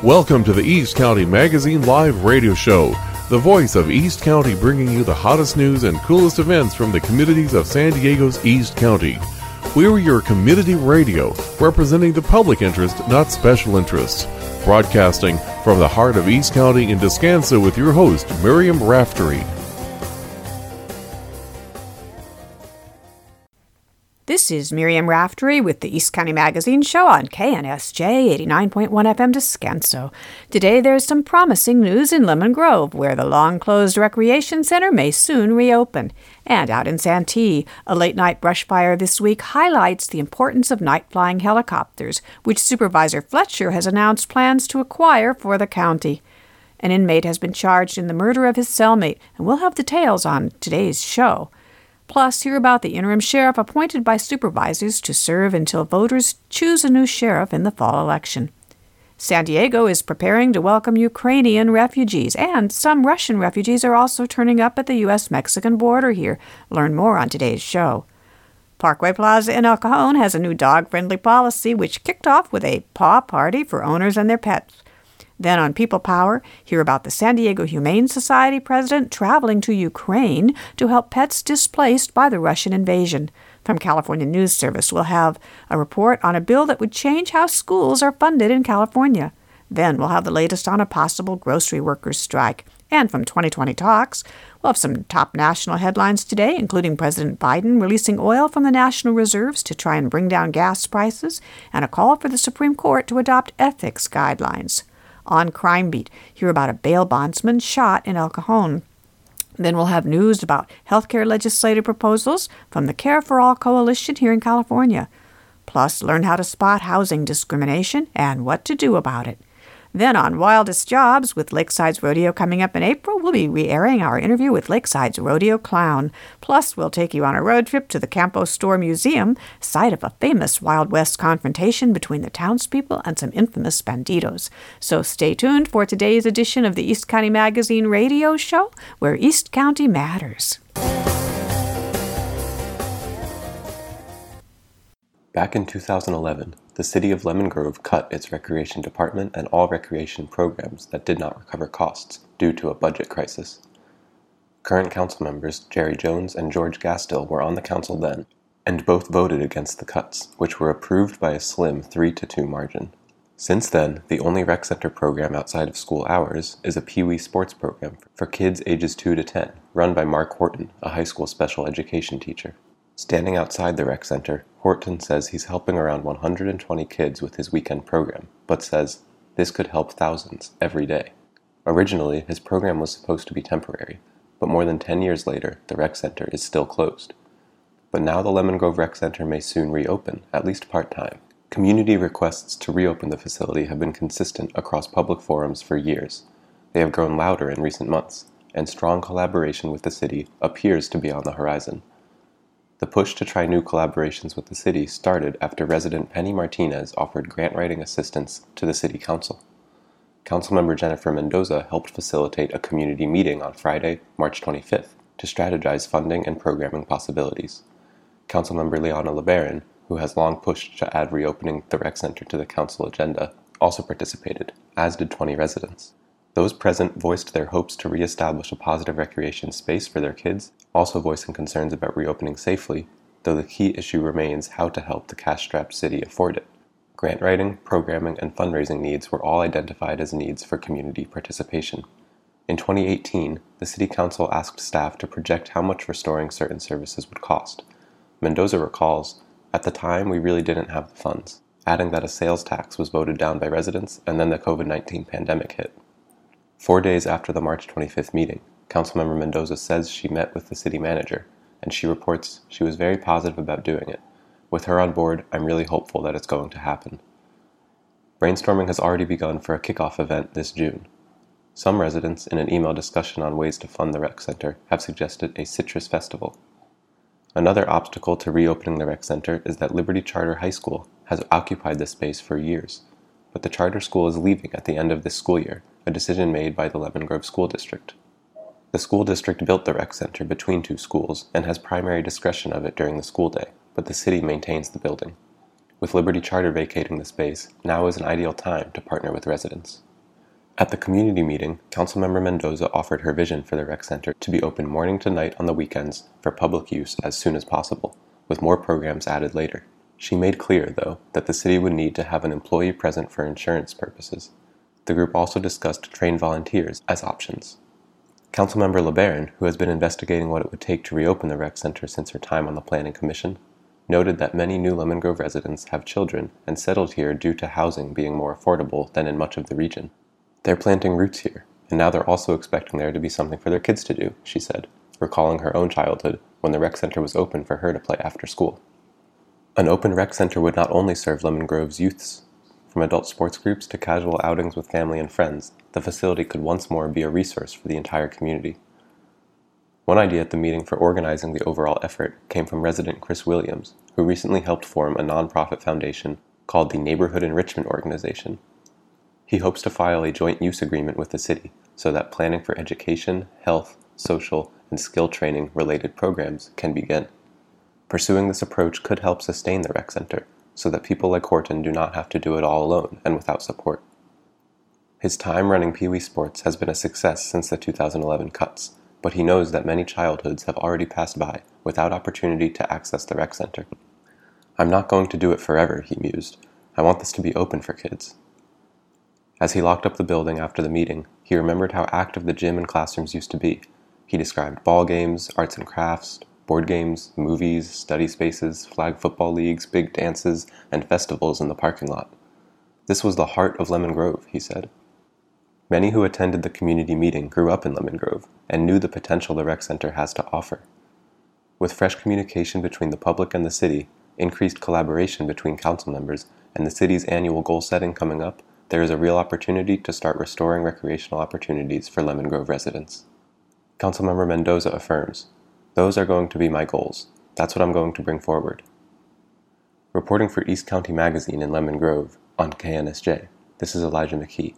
Welcome to the East County Magazine Live Radio Show, the voice of East County, bringing you the hottest news and coolest events from the communities of San Diego's East County. We're your community radio, representing the public interest, not special interests. Broadcasting from the heart of East County in Descanso with your host, Miriam Raftery. This is Miriam Raftery with the East County Magazine Show on KNSJ 89.1 FM Descanso. Today there's some promising news in Lemon Grove, where the long-closed recreation center may soon reopen. And out in Santee, a late-night brush fire this week highlights the importance of night-flying helicopters, which Supervisor Fletcher has announced plans to acquire for the county. An inmate has been charged in the murder of his cellmate, and we'll have details on today's show. Plus, hear about the interim sheriff appointed by supervisors to serve until voters choose a new sheriff in the fall election. San Diego is preparing to welcome Ukrainian refugees, and some Russian refugees are also turning up at the U.S.-Mexican border here. Learn more on today's show. Parkway Plaza in El Cajon has a new dog-friendly policy, which kicked off with a paw party for owners and their pets. Then on People Power, hear about the San Diego Humane Society president traveling to Ukraine to help pets displaced by the Russian invasion. From California News Service, we'll have a report on a bill that would change how schools are funded in California. Then we'll have the latest on a possible grocery workers' strike. And from 2020 Talks, we'll have some top national headlines today, including President Biden releasing oil from the national reserves to try and bring down gas prices, and a call for the Supreme Court to adopt ethics guidelines. On Crime Beat, hear about a bail bondsman shot in El Cajon. Then we'll have news about healthcare legislative proposals from the Care for All Coalition here in California. Plus, learn how to spot housing discrimination and what to do about it. Then on Wildest Jobs, with Lakeside's Rodeo coming up in April, we'll be re-airing our interview with Lakeside's Rodeo Clown. Plus, we'll take you on a road trip to the Campo Store Museum, site of a famous Wild West confrontation between the townspeople and some infamous banditos. So stay tuned for today's edition of the East County Magazine Radio Show, where East County matters. Back in 2011, the city of Lemon Grove cut its recreation department and all recreation programs that did not recover costs due to a budget crisis. Current council members Jerry Jones and George Gastill were on the council then, and both voted against the cuts, which were approved by a slim 3-2 margin. Since then, the only rec center program outside of school hours is a Pee Wee sports program for kids ages 2 to 10, run by Mark Horton, a high school special education teacher. Standing outside the rec center, Horton says he's helping around 120 kids with his weekend program, but says this could help thousands every day. Originally, his program was supposed to be temporary, but more than 10 years later, the rec center is still closed. But now the Lemon Grove Rec Center may soon reopen, at least part-time. Community requests to reopen the facility have been consistent across public forums for years. They have grown louder in recent months, and strong collaboration with the city appears to be on the horizon. The push to try new collaborations with the city started after resident Penny Martinez offered grant-writing assistance to the city council. Councilmember Jennifer Mendoza helped facilitate a community meeting on Friday, March 25th, to strategize funding and programming possibilities. Councilmember Liana LeBaron, who has long pushed to add reopening the rec center to the council agenda, also participated, as did 20 residents. Those present voiced their hopes to reestablish a positive recreation space for their kids, also voicing concerns about reopening safely, though the key issue remains how to help the cash-strapped city afford it. Grant writing, programming, and fundraising needs were all identified as needs for community participation. In 2018, the City Council asked staff to project how much restoring certain services would cost. Mendoza recalls, "At the time, we really didn't have the funds," adding that a sales tax was voted down by residents and then the COVID-19 pandemic hit. 4 days after the March 25th meeting, Councilmember Mendoza says she met with the city manager, and she reports she was very positive about doing it. With her on board, I'm really hopeful that it's going to happen. Brainstorming has already begun for a kickoff event this June. Some residents, in an email discussion on ways to fund the rec center, have suggested a citrus festival. Another obstacle to reopening the rec center is that Liberty Charter High School has occupied this space for years, but the charter school is leaving at the end of this school year, a decision made by the Lemon Grove School District. The school district built the rec center between two schools and has primary discretion of it during the school day, but the city maintains the building. With Liberty Charter vacating the space, now is an ideal time to partner with residents. At the community meeting, Councilmember Mendoza offered her vision for the rec center to be open morning to night on the weekends for public use as soon as possible, with more programs added later. She made clear, though, that the city would need to have an employee present for insurance purposes. The group also discussed trained volunteers as options. Councilmember LeBaron, who has been investigating what it would take to reopen the rec center since her time on the Planning Commission, noted that many new Lemon Grove residents have children and settled here due to housing being more affordable than in much of the region. They're planting roots here, and now they're also expecting there to be something for their kids to do, she said, recalling her own childhood when the rec center was open for her to play after school. An open rec center would not only serve Lemon Grove's youths. From adult sports groups to casual outings with family and friends, the facility could once more be a resource for the entire community. One idea at the meeting for organizing the overall effort came from resident Chris Williams, who recently helped form a nonprofit foundation called the Neighborhood Enrichment Organization. He hopes to file a joint use agreement with the city so that planning for education, health, social, and skill training related programs can begin. Pursuing this approach could help sustain the rec center so that people like Horton do not have to do it all alone and without support. His time running Pee Wee Sports has been a success since the 2011 cuts, but he knows that many childhoods have already passed by without opportunity to access the rec center. "I'm not going to do it forever," he mused. "I want this to be open for kids." As he locked up the building after the meeting, he remembered how active the gym and classrooms used to be. He described ball games, arts and crafts, board games, movies, study spaces, flag football leagues, big dances, and festivals in the parking lot. This was the heart of Lemon Grove, he said. Many who attended the community meeting grew up in Lemon Grove and knew the potential the rec center has to offer. With fresh communication between the public and the city, increased collaboration between council members, and the city's annual goal setting coming up, there is a real opportunity to start restoring recreational opportunities for Lemon Grove residents. Councilmember Mendoza affirms, "Those are going to be my goals. That's what I'm going to bring forward." Reporting for East County Magazine in Lemon Grove on KNSJ, this is Elijah McKee.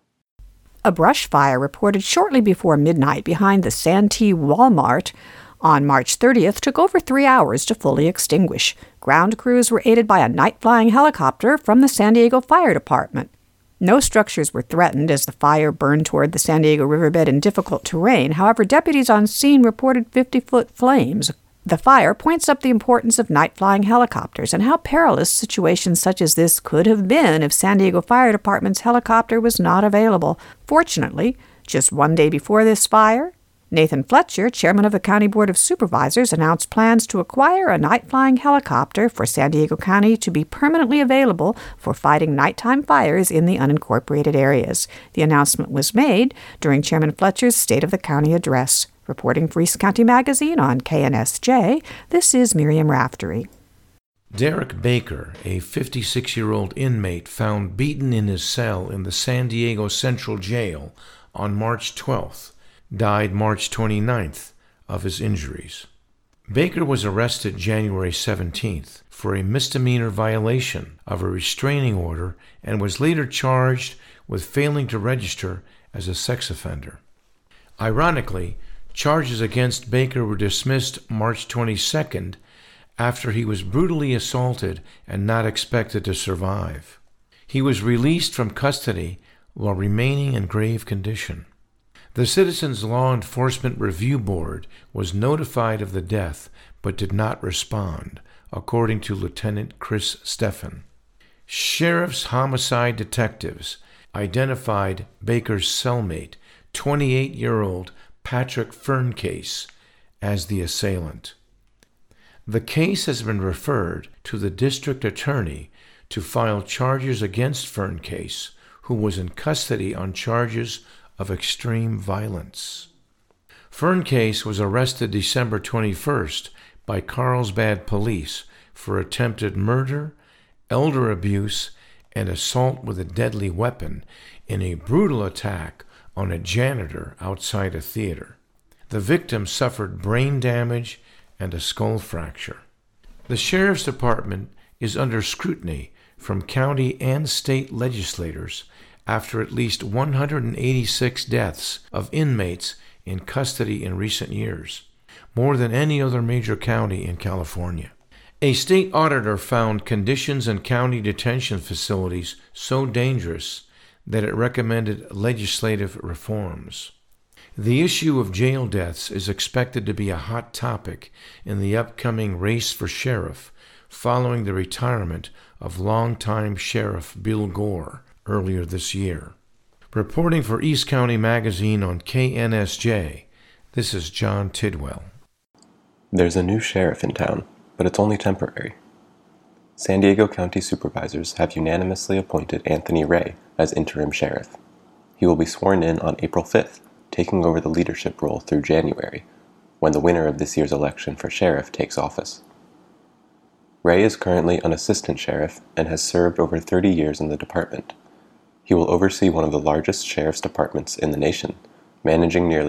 A brush fire reported shortly before midnight behind the Santee Walmart on March 30th took over 3 hours to fully extinguish. Ground crews were aided by a night-flying helicopter from the San Diego Fire Department. No structures were threatened as the fire burned toward the San Diego riverbed in difficult terrain. However, deputies on scene reported 50-foot flames. The fire points up the importance of night-flying helicopters and how perilous situations such as this could have been if San Diego Fire Department's helicopter was not available. Fortunately, just one day before this fire, Nathan Fletcher, chairman of the County Board of Supervisors, announced plans to acquire a night-flying helicopter for San Diego County to be permanently available for fighting nighttime fires in the unincorporated areas. The announcement was made during Chairman Fletcher's State of the County address. Reporting for East County Magazine on KNSJ, this is Miriam Raftery. Derek Baker, a 56-year-old inmate found beaten in his cell in the San Diego Central Jail on March 12th, died March 29th of his injuries. Baker was arrested January 17th for a misdemeanor violation of a restraining order and was later charged with failing to register as a sex offender. Ironically, charges against Baker were dismissed March 22nd after he was brutally assaulted and not expected to survive. He was released from custody while remaining in grave condition. The Citizens Law Enforcement Review Board was notified of the death but did not respond, according to Lieutenant Chris Steffen. Sheriff's homicide detectives identified Baker's cellmate, 28-year-old Patrick Ferncase, as the assailant. The case has been referred to the district attorney to file charges against Ferncase, who was in custody on charges of extreme violence. Ferncase was arrested December 21st by Carlsbad police for attempted murder, elder abuse, and assault with a deadly weapon in a brutal attack on a janitor outside a theater. The victim suffered brain damage and a skull fracture. The Sheriff's Department is under scrutiny from county and state legislators after at least 186 deaths of inmates in custody in recent years, more than any other major county in California. A state auditor found conditions in county detention facilities so dangerous that it recommended legislative reforms. The issue of jail deaths is expected to be a hot topic in the upcoming race for sheriff following the retirement of longtime Sheriff Bill Gore earlier this year. Reporting for East County Magazine on KNSJ, this is John Tidwell. There's a new sheriff in town, but it's only temporary. San Diego County supervisors have unanimously appointed Anthony Ray as interim sheriff. He will be sworn in on April 5th, taking over the leadership role through January, when the winner of this year's election for sheriff takes office. Ray is currently an assistant sheriff and has served over 30 years in the department. He will oversee one of the largest sheriff's departments in the nation, managing nearly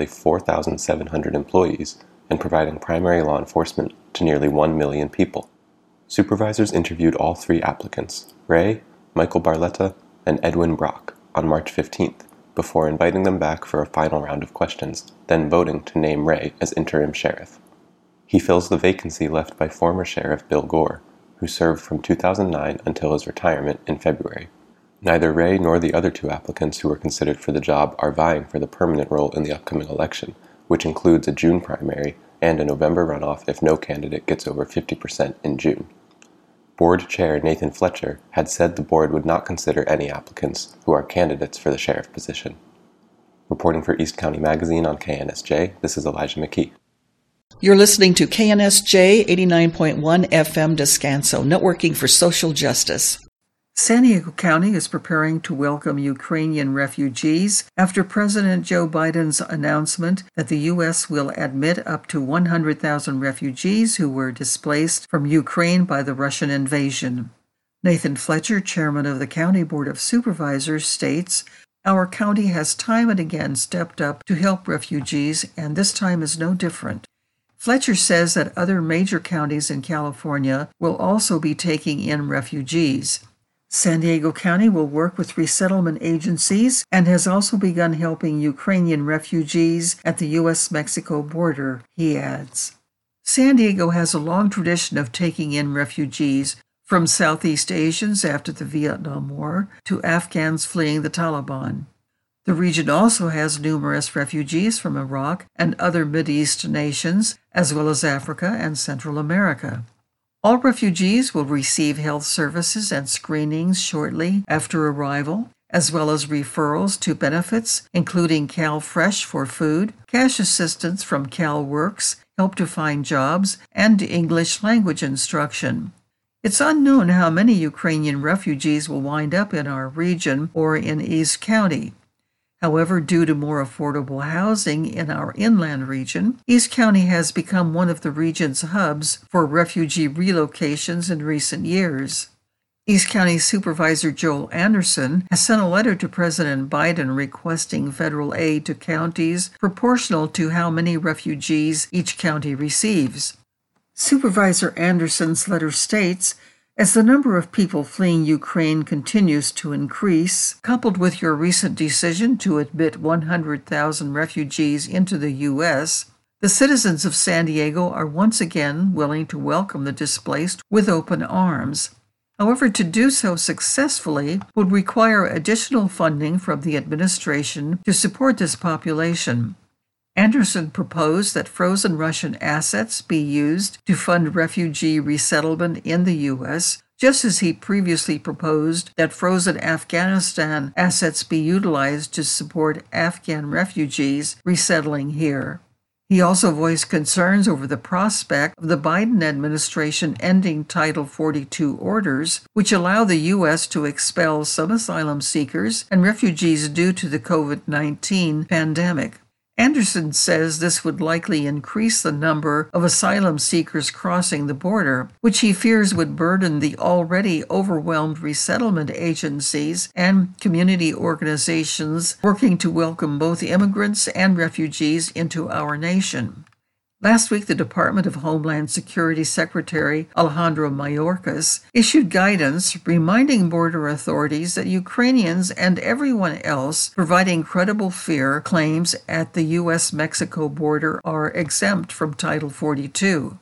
4,700 employees and providing primary law enforcement to nearly 1 million people. Supervisors interviewed all 3 applicants, Ray, Michael Barletta, and Edwin Brock, on March 15th, before inviting them back for a final round of questions, then voting to name Ray as interim sheriff. He fills the vacancy left by former Sheriff Bill Gore, who served from 2009 until his retirement in February. Neither Ray nor the other 2 applicants who were considered for the job are vying for the permanent role in the upcoming election, which includes a June primary and a November runoff if no candidate gets over 50% in June. Board Chair Nathan Fletcher had said the board would not consider any applicants who are candidates for the sheriff position. Reporting for East County Magazine on KNSJ, this is Elijah McKee. You're listening to KNSJ 89.1 FM Descanso, networking for social justice. San Diego County is preparing to welcome Ukrainian refugees after President Joe Biden's announcement that the U.S. will admit up to 100,000 refugees who were displaced from Ukraine by the Russian invasion. Nathan Fletcher, chairman of the County Board of Supervisors, states, "Our county has time and again stepped up to help refugees, and this time is no different." Fletcher says that other major counties in California will also be taking in refugees. San Diego County will work with resettlement agencies and has also begun helping Ukrainian refugees at the U.S.-Mexico border, he adds. San Diego has a long tradition of taking in refugees, from Southeast Asians after the Vietnam War to Afghans fleeing the Taliban. The region also has numerous refugees from Iraq and other Mideast nations, as well as Africa and Central America. All refugees will receive health services and screenings shortly after arrival, as well as referrals to benefits, including CalFresh for food, cash assistance from CalWorks, help to find jobs, and English language instruction. It's unknown how many Ukrainian refugees will wind up in our region or in East County. However, due to more affordable housing in our inland region, East County has become one of the region's hubs for refugee relocations in recent years. East County Supervisor Joel Anderson has sent a letter to President Biden requesting federal aid to counties proportional to how many refugees each county receives. Supervisor Anderson's letter states, "As the number of people fleeing Ukraine continues to increase, coupled with your recent decision to admit 100,000 refugees into the U.S., the citizens of San Diego are once again willing to welcome the displaced with open arms. However, to do so successfully would require additional funding from the administration to support this population." Anderson proposed that frozen Russian assets be used to fund refugee resettlement in the U.S., just as he previously proposed that frozen Afghanistan assets be utilized to support Afghan refugees resettling here. He also voiced concerns over the prospect of the Biden administration ending Title 42 orders, which allow the U.S. to expel some asylum seekers and refugees due to the COVID-19 pandemic. Anderson says this would likely increase the number of asylum seekers crossing the border, which he fears would burden the already overwhelmed resettlement agencies and community organizations working to welcome both immigrants and refugees into our nation. Last week, the Department of Homeland Security Secretary Alejandro Mayorkas issued guidance reminding border authorities that Ukrainians and everyone else providing credible fear claims at the U.S.-Mexico border are exempt from Title 42.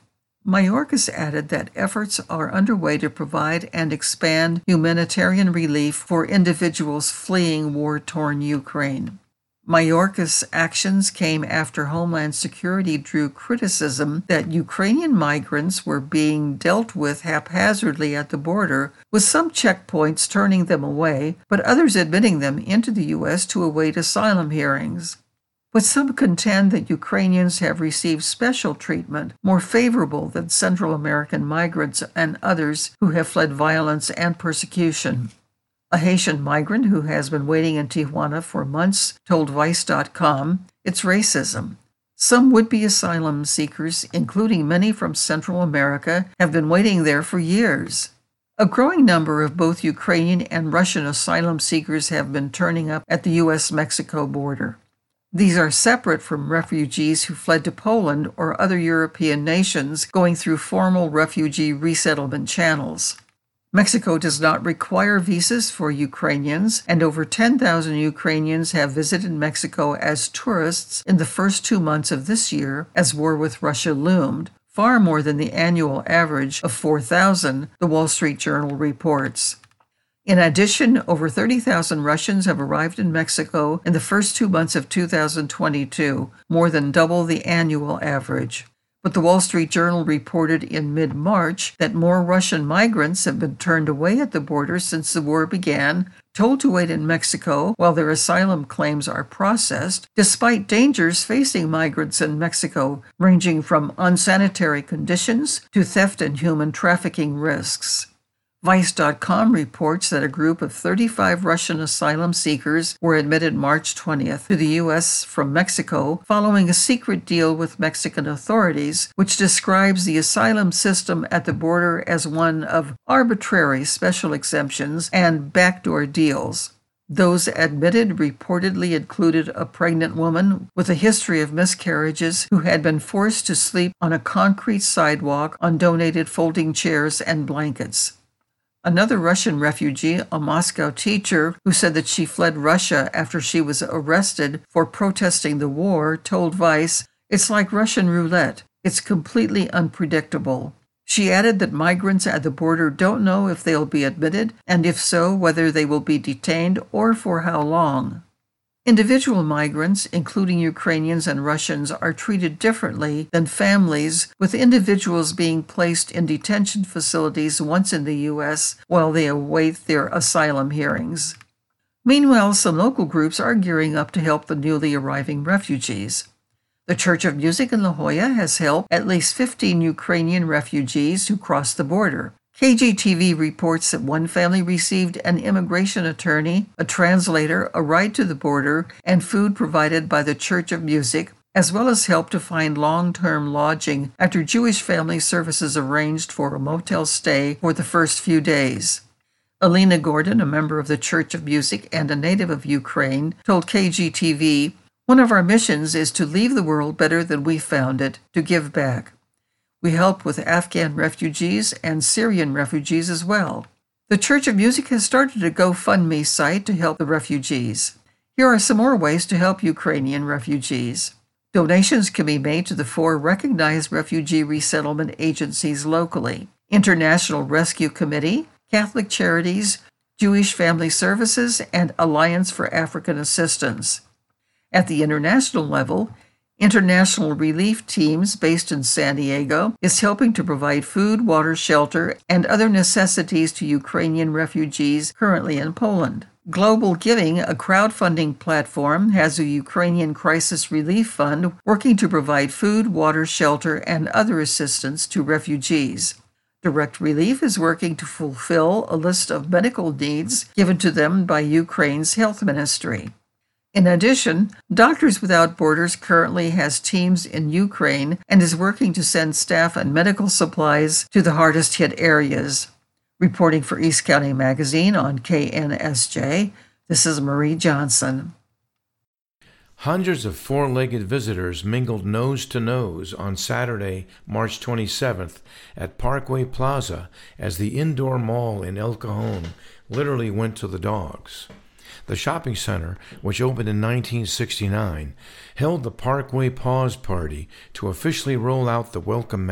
Mayorkas added that efforts are underway to provide and expand humanitarian relief for individuals fleeing war-torn Ukraine. Mayorkas' actions came after Homeland Security drew criticism that Ukrainian migrants were being dealt with haphazardly at the border, with some checkpoints turning them away, but others admitting them into the U.S. to await asylum hearings. But some contend that Ukrainians have received special treatment, more favorable than Central American migrants and others who have fled violence and persecution. A Haitian migrant who has been waiting in Tijuana for months told Vice.com, "It's racism. Some would-be asylum seekers, including many from Central America, have been waiting there for years." A growing number of both Ukrainian and Russian asylum seekers have been turning up at the U.S.-Mexico border. These are separate from refugees who fled to Poland or other European nations going through formal refugee resettlement channels. Mexico does not require visas for Ukrainians, and over 10,000 Ukrainians have visited Mexico as tourists in the first 2 months of this year as war with Russia loomed, far more than the annual average of 4,000, the Wall Street Journal reports. In addition, over 30,000 Russians have arrived in Mexico in the first 2 months of 2022, more than double the annual average. But the Wall Street Journal reported in mid-March that more Russian migrants have been turned away at the border since the war began, told to wait in Mexico while their asylum claims are processed, despite dangers facing migrants in Mexico, ranging from unsanitary conditions to theft and human trafficking risks. Vice.com reports that a group of 35 Russian asylum seekers were admitted March 20th to the U.S. from Mexico following a secret deal with Mexican authorities, which describes the asylum system at the border as one of arbitrary special exemptions and backdoor deals. Those admitted reportedly included a pregnant woman with a history of miscarriages who had been forced to sleep on a concrete sidewalk on donated folding chairs and blankets. Another Russian refugee, a Moscow teacher who said that she fled Russia after she was arrested for protesting the war, told Vice, "It's like Russian roulette. It's completely unpredictable." She added that migrants at the border don't know if they'll be admitted, and if so, whether they will be detained or for how long. Individual migrants, including Ukrainians and Russians, are treated differently than families, with individuals being placed in detention facilities once in the U.S. while they await their asylum hearings. Meanwhile, some local groups are gearing up to help the newly arriving refugees. The Church of Music in La Jolla has helped at least 15 Ukrainian refugees who crossed the border. KGTV reports that one family received an immigration attorney, a translator, a ride to the border, and food provided by the Church of Music, as well as help to find long-term lodging after Jewish family services arranged for a motel stay for the first few days. Alina Gordon, a member of the Church of Music and a native of Ukraine, told KGTV, "One of our missions is to leave the world better than we found it, to give back. We help with Afghan refugees and Syrian refugees as well. The Church of Music has started a GoFundMe site to help the refugees. Here are some more ways to help Ukrainian refugees. Donations can be made to the 4 recognized refugee resettlement agencies locally: International Rescue Committee, Catholic Charities, Jewish Family Services, and Alliance for African Assistance. At the international level, International Relief Teams based in San Diego is helping to provide food, water, shelter, and other necessities to Ukrainian refugees currently in Poland. Global Giving, a crowdfunding platform, has a Ukrainian Crisis Relief Fund working to provide food, water, shelter, and other assistance to refugees. Direct Relief is working to fulfill a list of medical needs given to them by Ukraine's health ministry. In addition, Doctors Without Borders currently has teams in Ukraine and is working to send staff and medical supplies to the hardest-hit areas. Reporting for East County Magazine on KNSJ, this is Marie Johnson. Hundreds of four-legged visitors mingled nose-to-nose on Saturday, March 27th at Parkway Plaza as the indoor mall in El Cajon literally went to the dogs. The shopping center, which opened in 1969, held the Parkway Paws Party to officially roll out the welcome mat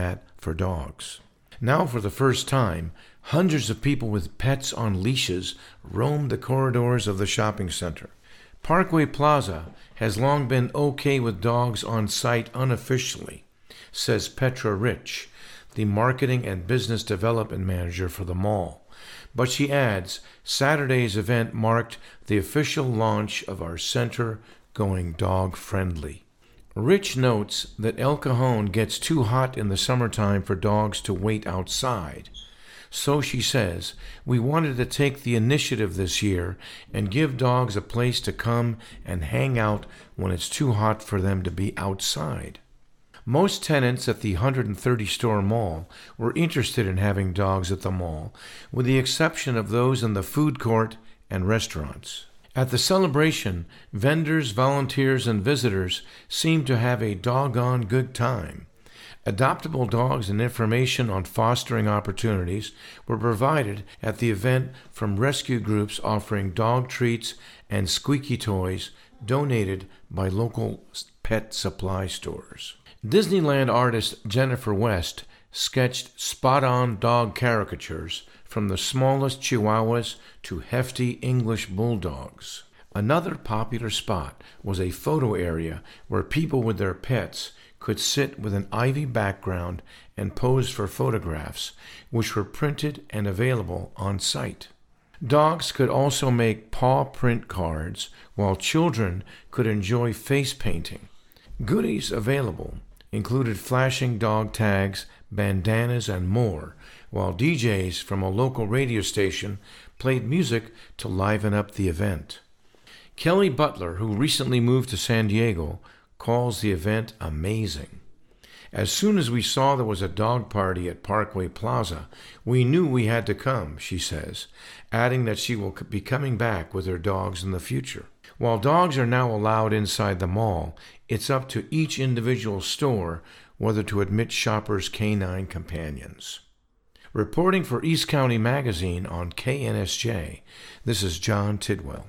for dogs. Now, for the first time, hundreds of people with pets on leashes roam the corridors of the shopping center. Parkway Plaza has long been okay with dogs on site unofficially, says Petra Rich, the marketing and business development manager for the mall. But she adds, Saturday's event marked the official launch of our center going dog-friendly. Rich notes that El Cajon gets too hot in the summertime for dogs to wait outside. So she says, we wanted to take the initiative this year and give dogs a place to come and hang out when it's too hot for them to be outside. Most tenants at the 130-store mall were interested in having dogs at the mall, with the exception of those in the food court and restaurants. At the celebration, vendors, volunteers, and visitors seemed to have a doggone good time. Adoptable dogs and information on fostering opportunities were provided at the event from rescue groups offering dog treats and squeaky toys donated by local pet supply stores. Disneyland artist Jennifer West sketched spot-on dog caricatures from the smallest Chihuahuas to hefty English bulldogs. Another popular spot was a photo area where people with their pets could sit with an ivy background and pose for photographs, which were printed and available on site. Dogs could also make paw print cards, while children could enjoy face painting. Goodies available included flashing dog tags, bandanas, and more, while DJs from a local radio station played music to liven up the event. Kelly Butler, who recently moved to San Diego, calls the event amazing. As soon as we saw there was a dog party at Parkway Plaza, we knew we had to come, she says, adding that she will be coming back with her dogs in the future. While dogs are now allowed inside the mall, it's up to each individual store whether to admit shoppers' canine companions. Reporting for East County Magazine on KNSJ, this is John Tidwell.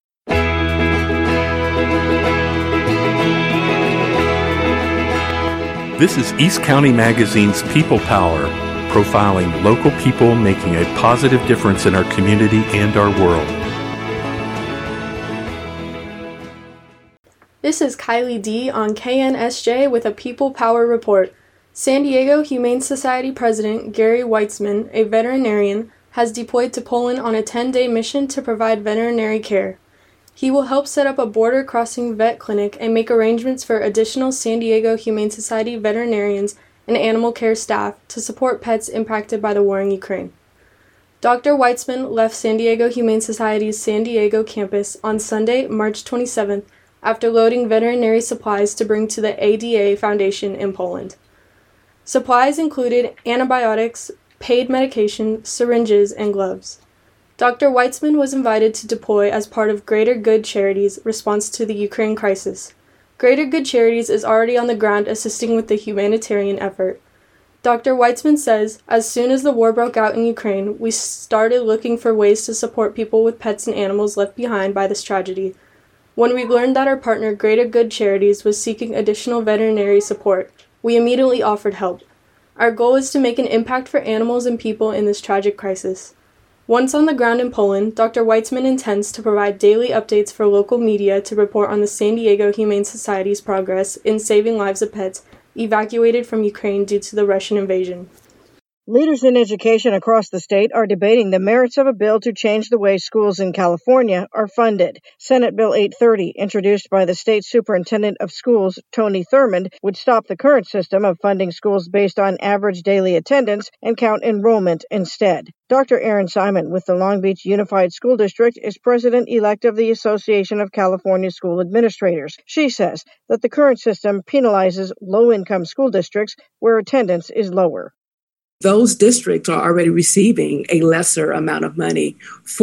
This is East County Magazine's People Power, profiling local people making a positive difference in our community and our world. This is Kylie D. on KNSJ with a People Power report. San Diego Humane Society President Gary Weitzman, a veterinarian, has deployed to Poland on a 10-day mission to provide veterinary care. He will help set up a border-crossing vet clinic and make arrangements for additional San Diego Humane Society veterinarians and animal care staff to support pets impacted by the war in Ukraine. Dr. Weitzman left San Diego Humane Society's San Diego campus on Sunday, March 27th, after loading veterinary supplies to bring to the ADA Foundation in Poland. Supplies included antibiotics, paid medication, syringes, and gloves. Dr. Weitzman was invited to deploy as part of Greater Good Charities' response to the Ukraine crisis. Greater Good Charities is already on the ground assisting with the humanitarian effort. Dr. Weitzman says, as soon as the war broke out in Ukraine, we started looking for ways to support people with pets and animals left behind by this tragedy. When we learned that our partner Greater Good Charities was seeking additional veterinary support, we immediately offered help. Our goal is to make an impact for animals and people in this tragic crisis. Once on the ground in Poland, Dr. Weitzman intends to provide daily updates for local media to report on the San Diego Humane Society's progress in saving lives of pets evacuated from Ukraine due to the Russian invasion. Leaders in education across the state are debating the merits of a bill to change the way schools in California are funded. Senate Bill 830, introduced by the state superintendent of schools, Tony Thurmond, would stop the current system of funding schools based on average daily attendance and count enrollment instead. Dr. Erin Simon with the Long Beach Unified School District is president-elect of the Association of California School Administrators. She says that the current system penalizes low-income school districts where attendance is lower. Those districts are already receiving a lesser amount of money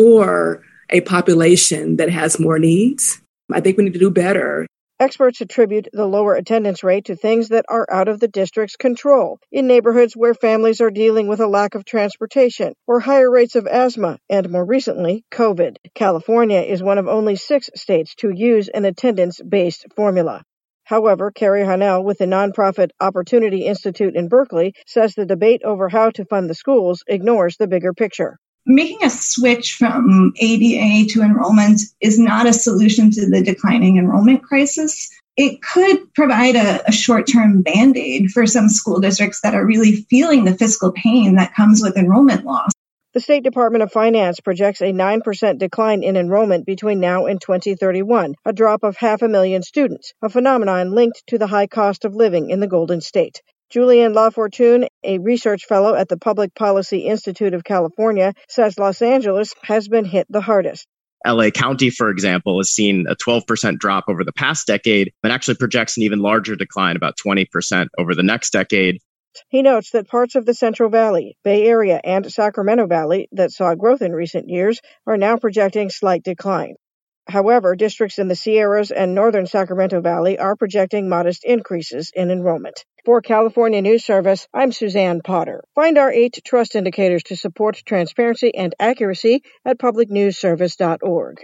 for a population that has more needs. I think we need to do better. Experts attribute the lower attendance rate to things that are out of the district's control, in neighborhoods where families are dealing with a lack of transportation, or higher rates of asthma, and more recently, COVID. California is one of only 6 states to use an attendance-based formula. However, Carrie Hanel with the nonprofit Opportunity Institute in Berkeley says the debate over how to fund the schools ignores the bigger picture. Making a switch from ADA to enrollment is not a solution to the declining enrollment crisis. It could provide a short-term Band-Aid for some school districts that are really feeling the fiscal pain that comes with enrollment loss. The State Department of Finance projects a 9% decline in enrollment between now and 2031, a drop of 500,000 students, a phenomenon linked to the high cost of living in the Golden State. Julianne LaFortune, a research fellow at the Public Policy Institute of California, says Los Angeles has been hit the hardest. LA County, for example, has seen a 12% drop over the past decade and actually projects an even larger decline, about 20% over the next decade. He notes that parts of the Central Valley, Bay Area, and Sacramento Valley that saw growth in recent years are now projecting slight decline. However, districts in the Sierras and northern Sacramento Valley are projecting modest increases in enrollment. For California News Service, I'm Suzanne Potter. Find our 8 trust indicators to support transparency and accuracy at publicnewsservice.org.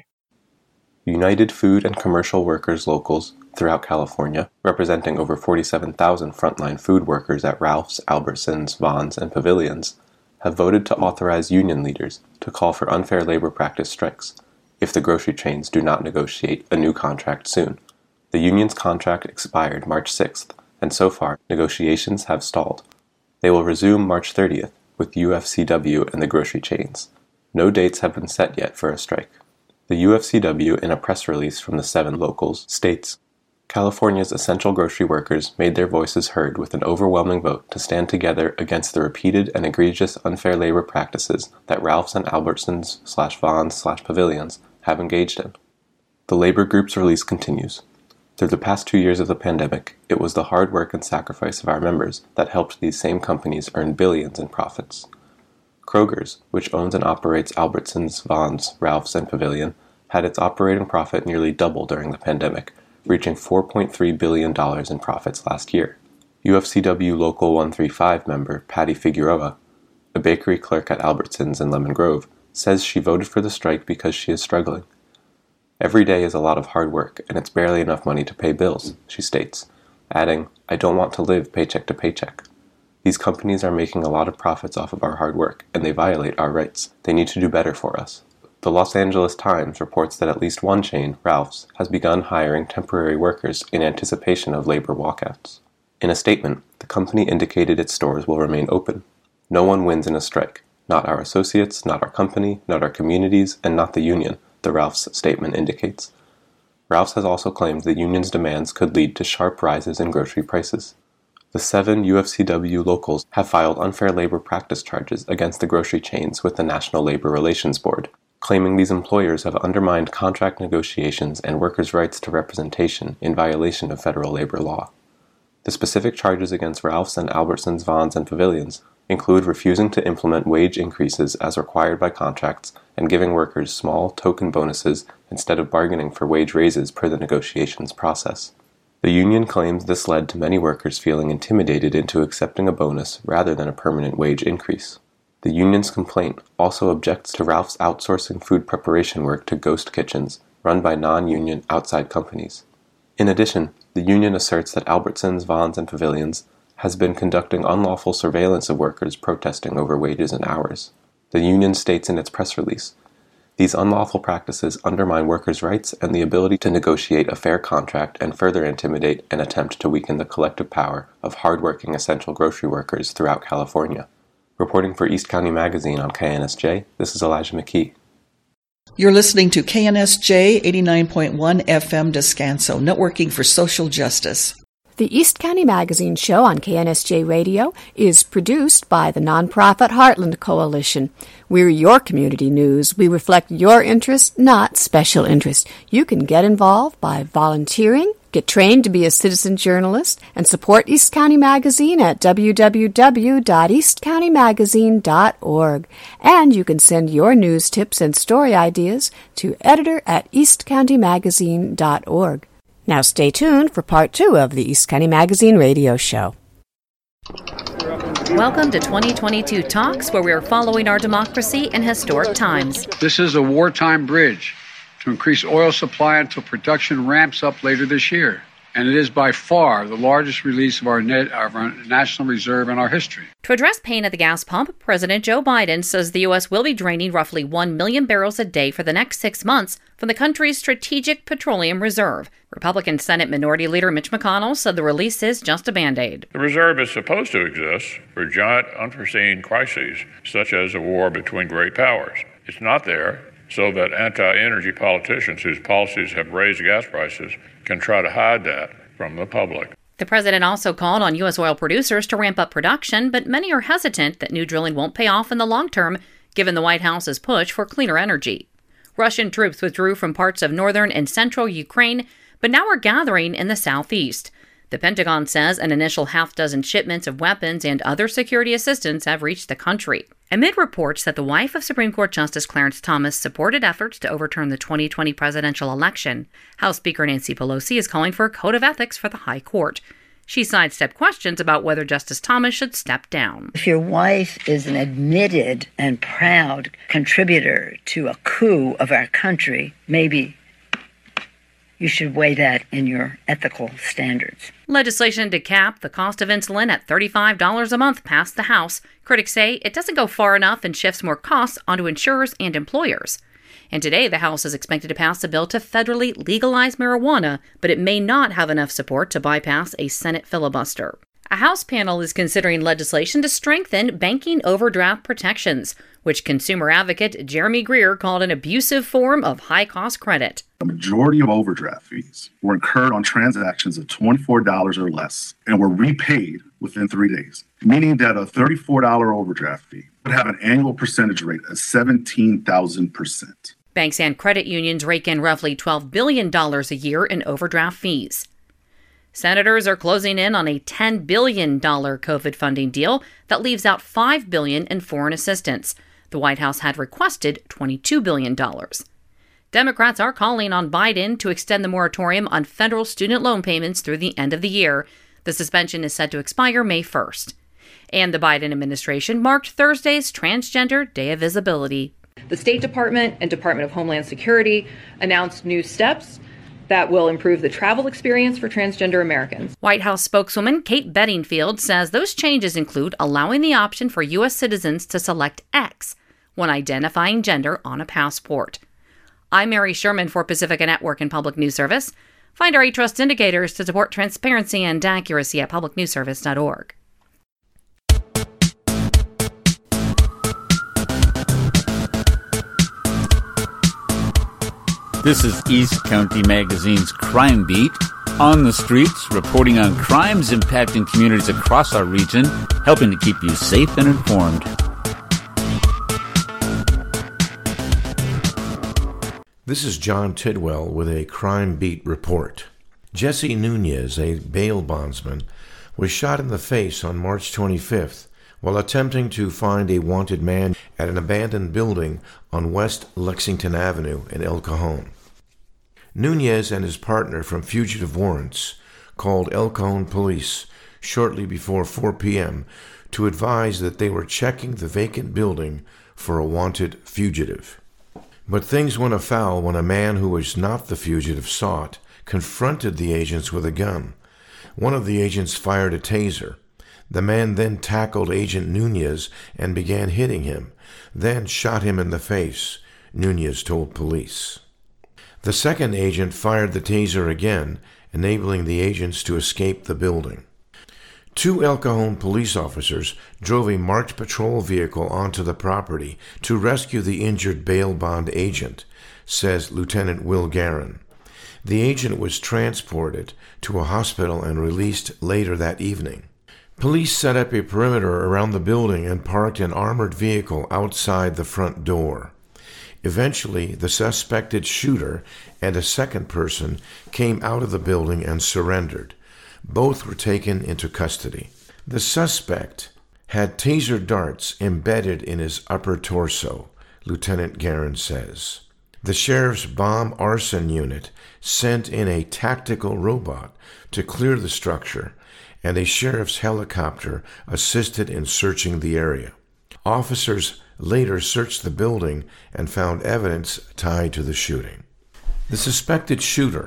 United Food and Commercial Workers Locals throughout California, representing over 47,000 frontline food workers at Ralph's, Albertsons, Vons, and Pavilions, have voted to authorize union leaders to call for unfair labor practice strikes if the grocery chains do not negotiate a new contract soon. The union's contract expired March 6th, and so far, negotiations have stalled. They will resume March 30th with UFCW and the grocery chains. No dates have been set yet for a strike. The UFCW, in a press release from the 7 locals, states, California's essential grocery workers made their voices heard with an overwhelming vote to stand together against the repeated and egregious unfair labor practices that Ralph's and Albertsons/Vons/Pavilions have engaged in. The labor group's release continues. Through the past 2 years of the pandemic, it was the hard work and sacrifice of our members that helped these same companies earn billions in profits. Kroger's, which owns and operates Albertsons, Vons, Ralph's, and Pavilion, had its operating profit nearly double during the pandemic, reaching $4.3 billion in profits last year. UFCW Local 135 member Patty Figueroa, a bakery clerk at Albertsons in Lemon Grove, says she voted for the strike because she is struggling. Every day is a lot of hard work, and it's barely enough money to pay bills, she states, adding, I don't want to live paycheck to paycheck. These companies are making a lot of profits off of our hard work, and they violate our rights. They need to do better for us. The Los Angeles Times reports that at least one chain, Ralph's, has begun hiring temporary workers in anticipation of labor walkouts. In a statement, the company indicated its stores will remain open. No one wins in a strike. Not our associates, not our company, not our communities, and not the union, the Ralph's statement indicates. Ralph's has also claimed the union's demands could lead to sharp rises in grocery prices. The 7 UFCW locals have filed unfair labor practice charges against the grocery chains with the National Labor Relations Board, claiming these employers have undermined contract negotiations and workers' rights to representation in violation of federal labor law. The specific charges against Ralph's and Albertsons, Vons, and Pavilions include refusing to implement wage increases as required by contracts and giving workers small token bonuses instead of bargaining for wage raises per the negotiations process. The union claims this led to many workers feeling intimidated into accepting a bonus rather than a permanent wage increase. The union's complaint also objects to Ralph's outsourcing food preparation work to ghost kitchens run by non-union outside companies. In addition, the union asserts that Albertsons, Vons, and Pavilions has been conducting unlawful surveillance of workers protesting over wages and hours. The union states in its press release, these unlawful practices undermine workers' rights and the ability to negotiate a fair contract and further intimidate and attempt to weaken the collective power of hardworking essential grocery workers throughout California. Reporting for East County Magazine on KNSJ, this is Elijah McKee. You're listening to KNSJ 89.1 FM Descanso, networking for social justice. The East County Magazine show on KNSJ Radio is produced by the nonprofit Heartland Coalition. We're your community news. We reflect your interest, not special interest. You can get involved by volunteering, get trained to be a citizen journalist, and support East County Magazine at www.eastcountymagazine.org. And you can send your news tips and story ideas to editor@eastcountymagazine.org. Now stay tuned for part 2 of the East County Magazine radio show. Welcome to 2022 Talks, where we are following our democracy in historic times. This is a wartime bridge to increase oil supply until production ramps up later this year. and it is by far the largest release of our National Reserve in our history. To address pain at the gas pump, President Joe Biden says the U.S. will be draining roughly 1 million barrels a day for the next 6 months from the country's Strategic Petroleum Reserve. Republican Senate Minority Leader Mitch McConnell said the release is just a Band-Aid. The reserve is supposed to exist for giant unforeseen crises, such as a war between great powers. It's not there so that anti-energy politicians whose policies have raised gas prices can try to hide that from the public. The president also called on U.S. oil producers to ramp up production, but many are hesitant that new drilling won't pay off in the long term, given the White House's push for cleaner energy. Russian troops withdrew from parts of northern and central Ukraine, but now are gathering in the southeast. The Pentagon says an initial half-dozen shipments of weapons and other security assistance have reached the country. Amid reports that the wife of Supreme Court Justice Clarence Thomas supported efforts to overturn the 2020 presidential election, House Speaker Nancy Pelosi is calling for a code of ethics for the High Court. She sidestepped questions about whether Justice Thomas should step down. If your wife is an admitted and proud contributor to a coup of our country, maybe you should weigh that in your ethical standards. Legislation to cap the cost of insulin at $35 a month passed the House. Critics say it doesn't go far enough and shifts more costs onto insurers and employers. And today, the House is expected to pass a bill to federally legalize marijuana, but it may not have enough support to bypass a Senate filibuster. A House panel is considering legislation to strengthen banking overdraft protections, which consumer advocate Jeremy Greer called an abusive form of high-cost credit. The majority of overdraft fees were incurred on transactions of $24 or less and were repaid within 3 days, meaning that a $34 overdraft fee would have an annual percentage rate of 17,000%. Banks and credit unions rake in roughly $12 billion a year in overdraft fees. Senators are closing in on a $10 billion COVID funding deal that leaves out $5 billion in foreign assistance. The White House had requested $22 billion. Democrats are calling on Biden to extend the moratorium on federal student loan payments through the end of the year. The suspension is set to expire May 1st. And the Biden administration marked Thursday's Transgender Day of Visibility. The State Department and Department of Homeland Security announced new steps that will improve the travel experience for transgender Americans. White House spokeswoman Kate Bedingfield says those changes include allowing the option for U.S. citizens to select X when identifying gender on a passport. I'm Mary Sherman for Pacifica Network and Public News Service. Find our eTrust indicators to support transparency and accuracy at publicnewsservice.org. This is East County Magazine's Crime Beat, on the streets, reporting on crimes impacting communities across our region, helping to keep you safe and informed. This is John Tidwell with a Crime Beat report. Jesse Nunez, a bail bondsman, was shot in the face on March 25th while attempting to find a wanted man at an abandoned building on West Lexington Avenue in El Cajon. Nunez and his partner from Fugitive Warrants called El Cajon police shortly before 4 p.m. to advise that they were checking the vacant building for a wanted fugitive. But things went afoul when a man who was not the fugitive sought confronted the agents with a gun. One of the agents fired a taser. The man then tackled Agent Nunez and began hitting him, then shot him in the face, Nunez told police. The second agent fired the taser again, enabling the agents to escape the building. 2 El Cajon police officers drove a marked patrol vehicle onto the property to rescue the injured bail bond agent, says Lieutenant Will Guerin. The agent was transported to a hospital and released later that evening. Police set up a perimeter around the building and parked an armored vehicle outside the front door. Eventually, the suspected shooter and a second person came out of the building and surrendered. Both were taken into custody. The suspect had taser darts embedded in his upper torso, Lieutenant Guerin says. The sheriff's bomb arson unit sent in a tactical robot to clear the structure, and a sheriff's helicopter assisted in searching the area. Officers later searched the building and found evidence tied to the shooting. The suspected shooter,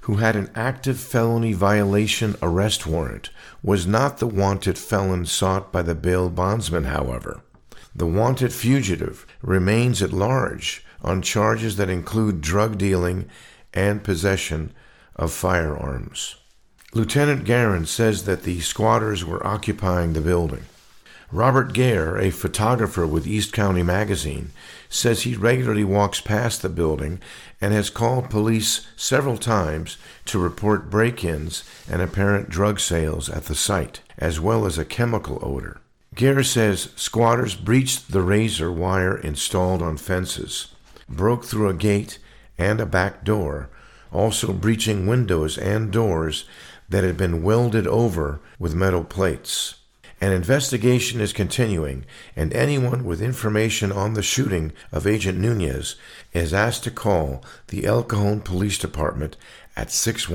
who had an active felony violation arrest warrant, was not the wanted felon sought by the bail bondsman, however. The wanted fugitive remains at large on charges that include drug dealing and possession of firearms. Lieutenant Guerin says that the squatters were occupying the building. Robert Gare, a photographer with East County Magazine, says he regularly walks past the building and has called police several times to report break-ins and apparent drug sales at the site, as well as a chemical odor. Gare says squatters breached the razor wire installed on fences, broke through a gate and a back door, also breaching windows and doors that had been welded over with metal plates. An investigation is continuing, and anyone with information on the shooting of Agent Nunez is asked to call the El Cajon Police Department at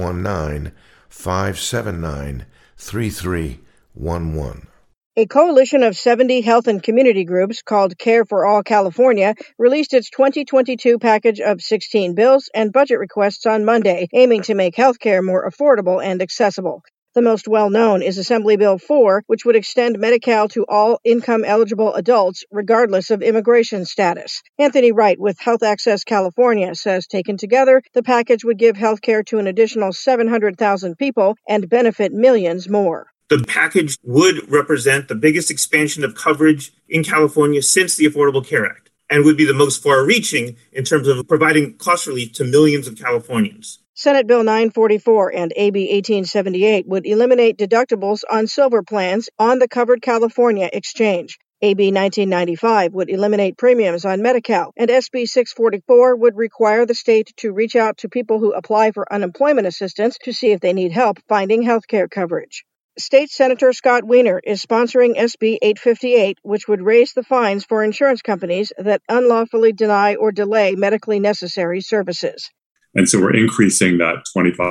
619-579-3311. A coalition of 70 health and community groups called Care for All California released its 2022 package of 16 bills and budget requests on Monday, aiming to make health care more affordable and accessible. The most well-known is Assembly Bill 4, which would extend Medi-Cal to all income-eligible adults, regardless of immigration status. Anthony Wright with Health Access California says, taken together, the package would give health care to an additional 700,000 people and benefit millions more. The package would represent the biggest expansion of coverage in California since the Affordable Care Act, and would be the most far-reaching in terms of providing cost relief to millions of Californians. Senate Bill 944 and AB 1878 would eliminate deductibles on silver plans on the Covered California Exchange. AB 1995 would eliminate premiums on Medi-Cal, and SB 644 would require the state to reach out to people who apply for unemployment assistance to see if they need help finding health care coverage. State Senator Scott Wiener is sponsoring SB 858, which would raise the fines for insurance companies that unlawfully deny or delay medically necessary services. And so we're increasing that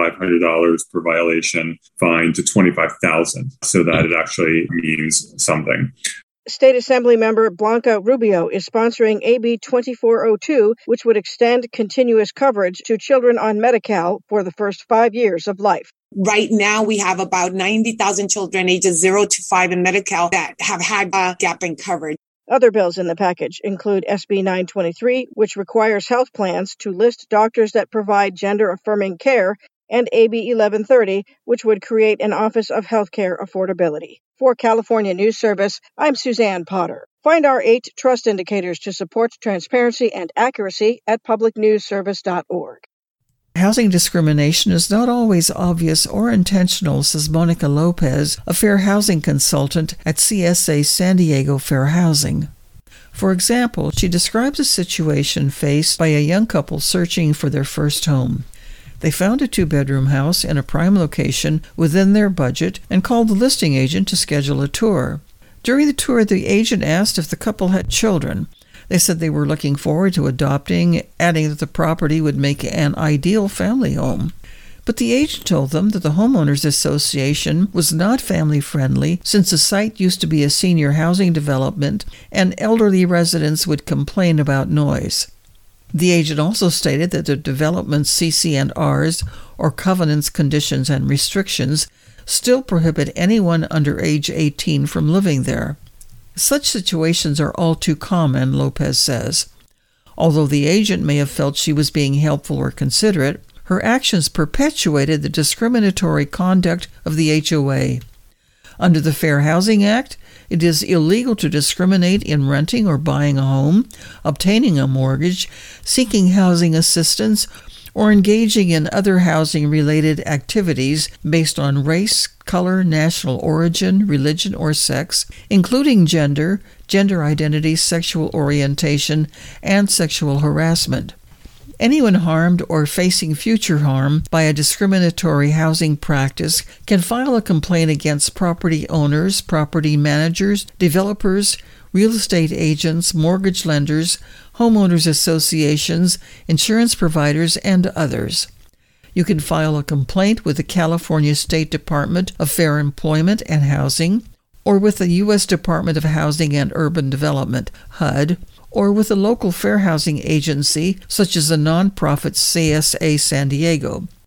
$2,500 per violation fine to $25,000 so that it actually means something. State Assembly member Blanca Rubio is sponsoring AB 2402, which would extend continuous coverage to children on Medi-Cal for the first 5 years of life. Right now, we have about 90,000 children ages 0 to 5 in Medi-Cal that have had a gap in coverage. Other bills in the package include SB 923, which requires health plans to list doctors that provide gender-affirming care, and AB 1130, which would create an Office of Healthcare Affordability. For California News Service, I'm Suzanne Potter. Find our 8 trust indicators to support transparency and accuracy at publicnewsservice.org. Housing discrimination is not always obvious or intentional, says Monica Lopez, a fair housing consultant at CSA San Diego Fair Housing. For example, she describes a situation faced by a young couple searching for their first home. They found a 2-bedroom house in a prime location within their budget and called the listing agent to schedule a tour. During the tour, the agent asked if the couple had children. They said they were looking forward to adopting, adding that the property would make an ideal family home. But the agent told them that the Homeowners Association was not family-friendly since the site used to be a senior housing development and elderly residents would complain about noise. The agent also stated that the development's CC&Rs, or covenants, conditions, and restrictions, still prohibit anyone under age 18 from living there. Such situations are all too common, Lopez says. Although the agent may have felt she was being helpful or considerate, her actions perpetuated the discriminatory conduct of the HOA. Under the Fair Housing Act, it is illegal to discriminate in renting or buying a home, obtaining a mortgage, seeking housing assistance, or engaging in other housing-related activities based on race, color, national origin, religion, or sex, including gender, gender identity, sexual orientation, and sexual harassment. Anyone harmed or facing future harm by a discriminatory housing practice can file a complaint against property owners, property managers, developers, real estate agents, mortgage lenders, homeowners associations, insurance providers, and others. You can file a complaint with the California State Department of Fair Employment and Housing, or with the U.S. Department of Housing and Urban Development, HUD, or with a local fair housing agency such as the nonprofit CSA San Diego.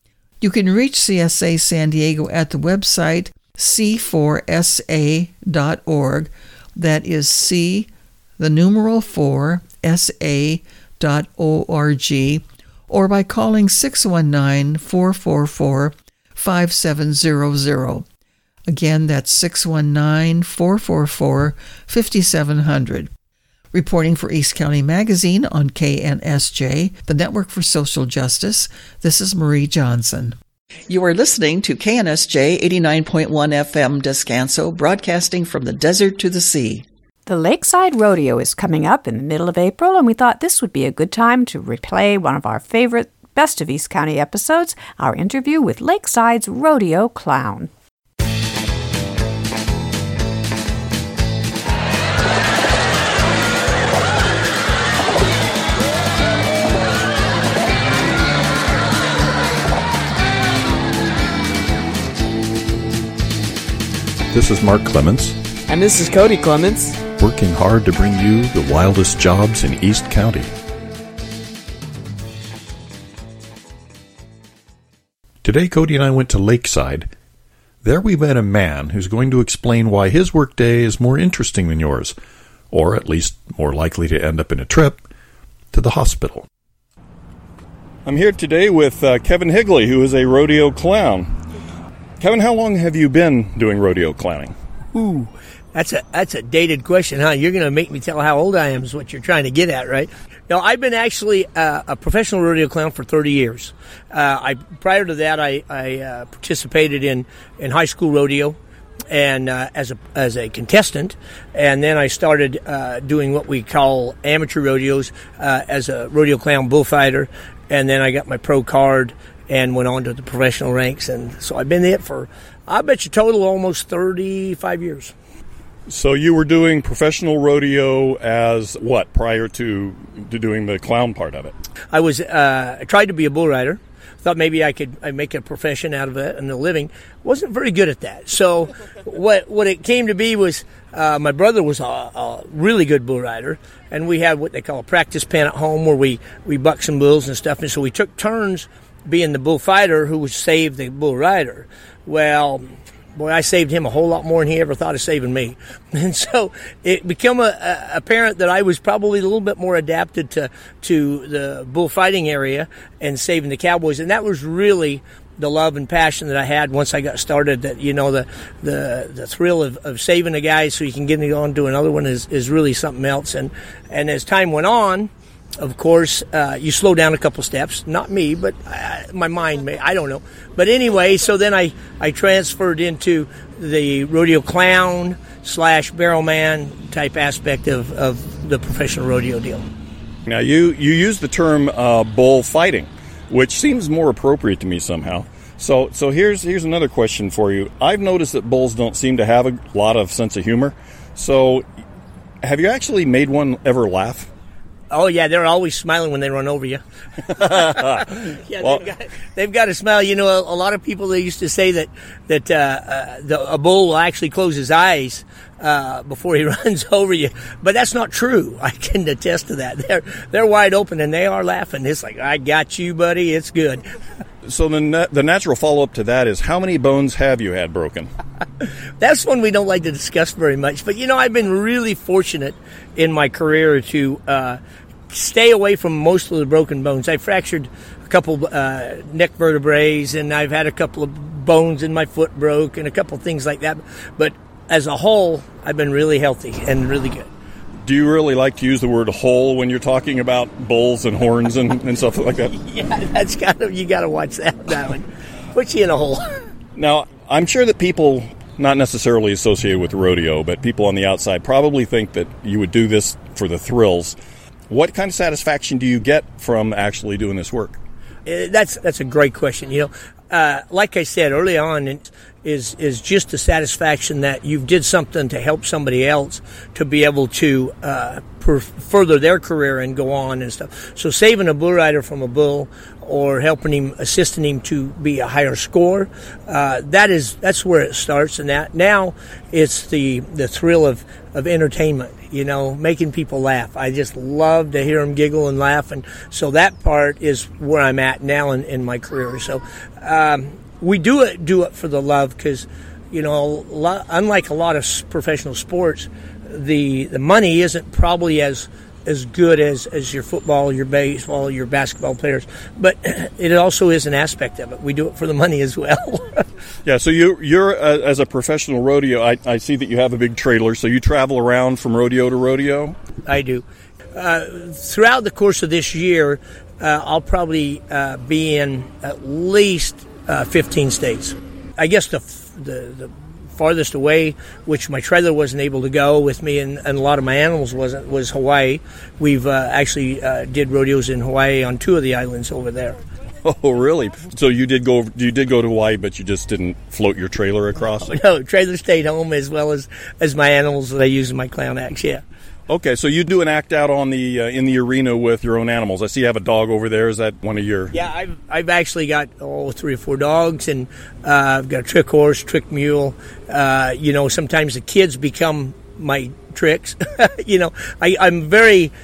You can reach CSA San Diego at the website c4sa.org. That is C, the numeral 4, sa.org, or by calling 619-444-5700. Again, that's 619-444-5700. Reporting for East County Magazine on KNSJ, the Network for Social Justice, this is Marie Johnson. You are listening to KNSJ 89.1 FM Descanso, broadcasting from the desert to the sea. The Lakeside Rodeo is coming up in the middle of April, and we thought this would be a good time to replay one of our favorite Best of East County episodes, our interview with Lakeside's rodeo clown. This is Mark Clements. And this is Cody Clements. Working hard to bring you the wildest jobs in East County. Today, Cody and I went to Lakeside. There we met a man who's going to explain why his workday is more interesting than yours, or at least more likely to end up in a trip to the hospital. I'm here today with Kevin Higley, who is a rodeo clown. Kevin, how long have you been doing rodeo clowning? Ooh, that's a dated question, huh? You're going to make me tell how old I am is what you're trying to get at, right? No, I've been actually a professional rodeo clown for 30 years. Prior to that, I participated in high school rodeo and as a contestant, and then I started doing what we call amateur rodeos as a rodeo clown bullfighter, and then I got my pro card and went on to the professional ranks, and so I've been there for, I bet you total, almost 35 years. So you were doing professional rodeo as what, prior to doing the clown part of it? I tried to be a bull rider. Thought maybe I'd make a profession out of it and a living. Wasn't very good at that. So what it came to be was my brother was a really good bull rider, and we had what they call a practice pen at home where we bucked some bulls and stuff, and so we took turns being the bullfighter who would save the bull rider. Well, boy, I saved him a whole lot more than he ever thought of saving me. And so it became apparent that I was probably a little bit more adapted to the bullfighting area and saving the cowboys. And that was really the love and passion that I had once I got started, that, you know, the thrill of saving a guy so you can get on to another one is really something else. And as time went on, of course, you slow down a couple steps. Not me, but my mind may. I don't know. But anyway, so then I transferred into the rodeo clown / barrelman type aspect of the professional rodeo deal. Now, you use the term bull fighting, which seems more appropriate to me somehow. So here's another question for you. I've noticed that bulls don't seem to have a lot of sense of humor. So have you actually made one ever laugh? Oh, yeah, they're always smiling when they run over you. Yeah, well, they've got to smile. You know, a lot of people, they used to say that a bull will actually close his eyes before he runs over you. But that's not true. I can attest to that. They're wide open, and they are laughing. It's like, I got you, buddy. It's good. So the natural follow-up to that is, how many bones have you had broken? That's one we don't like to discuss very much. But, you know, I've been really fortunate in my career to stay away from most of the broken bones. I fractured a couple neck vertebrae, and I've had a couple of bones in my foot broke and a couple of things like that. But as a whole, I've been really healthy and really good. Do you really like to use the word whole when you're talking about bulls and horns and stuff like that? Yeah, that's you got to watch that one. Puts you in a hole. Now, I'm sure that people not necessarily associated with rodeo, but people on the outside probably think that you would do this for the thrills. What kind of satisfaction do you get from actually doing this work? That's a great question. You know, like I said early on, is just the satisfaction that you did something to help somebody else to be able to further their career and go on and stuff. So saving a bull rider from a bull, or helping him, assisting him to be a higher scorer. That's where it starts, and that now it's the thrill of entertainment, making people laugh. I just love to hear them giggle and laugh, and so that part is where I'm at now in my career. So we do it for the love, because unlike a lot of professional sports, the money isn't probably as good as your football, your baseball, your basketball players, but it also is an aspect of it. We do it for the money as well. Yeah, so you're as a professional rodeo, I see that you have a big trailer, so you travel around from rodeo to rodeo? I do. Throughout the course of this year, I'll probably be in at least 15 states. I guess the farthest away, which my trailer wasn't able to go with me, and a lot of my animals was Hawaii. We've actually did rodeos in Hawaii on 2 of the islands over there. Oh, really? So you did go to Hawaii, but you just didn't float your trailer across? No, trailer stayed home, as well as my animals that I use in my clown acts. Yeah. Okay, so you do an act out on the in the arena with your own animals. I see you have a dog over there. Is that one of your? Yeah, I've actually got 3 or 4 dogs, and I've got a trick horse, trick mule. Sometimes the kids become my tricks. I'm very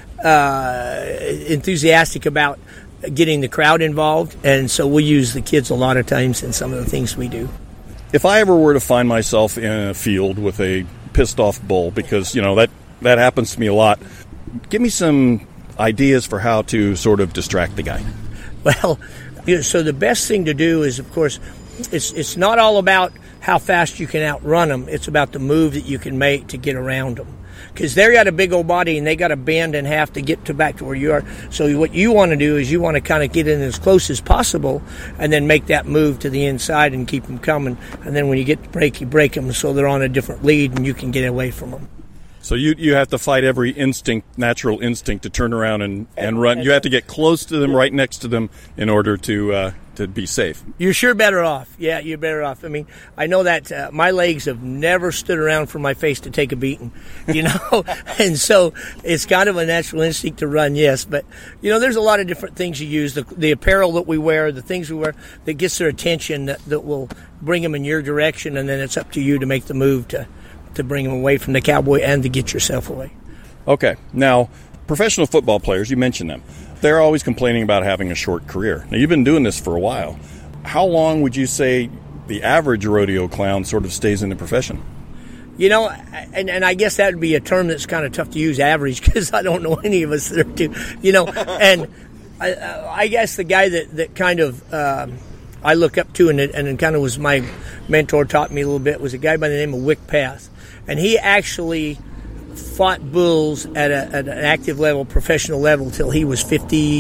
enthusiastic about getting the crowd involved, and so we use the kids a lot of times in some of the things we do. If I ever were to find myself in a field with a pissed off bull, because that happens to me a lot, give me some ideas for how to sort of distract the guy. Well, so the best thing to do is, of course, it's not all about how fast you can outrun them. It's about the move that you can make to get around them. Because they got a big old body, and they got to bend in half to get back to where you are. So what you want to do is you want to kind of get in as close as possible, and then make that move to the inside and keep them coming. And then when you get the break, you break them so they're on a different lead, and you can get away from them. So you have to fight every natural instinct to turn around and run. You have to get close to them, right next to them, in order to be safe. You're sure better off. Yeah, you're better off. I mean, I know that my legs have never stood around for my face to take a beating, and so it's kind of a natural instinct to run, yes. But, there's a lot of different things you use. The apparel that we wear, the things we wear that gets their attention, that will bring them in your direction, and then it's up to you to make the move to bring them away from the cowboy and to get yourself away. Okay. Now, professional football players, you mentioned them. They're always complaining about having a short career. Now, you've been doing this for a while. How long would you say the average rodeo clown sort of stays in the profession? And I guess that would be a term that's kind of tough to use, average, because I don't know any of us that are too, and I guess the guy that kind of I look up to and kind of was my mentor, taught me a little bit, was a guy by the name of Wick Path. And he actually fought bulls at an active level, professional level, till he was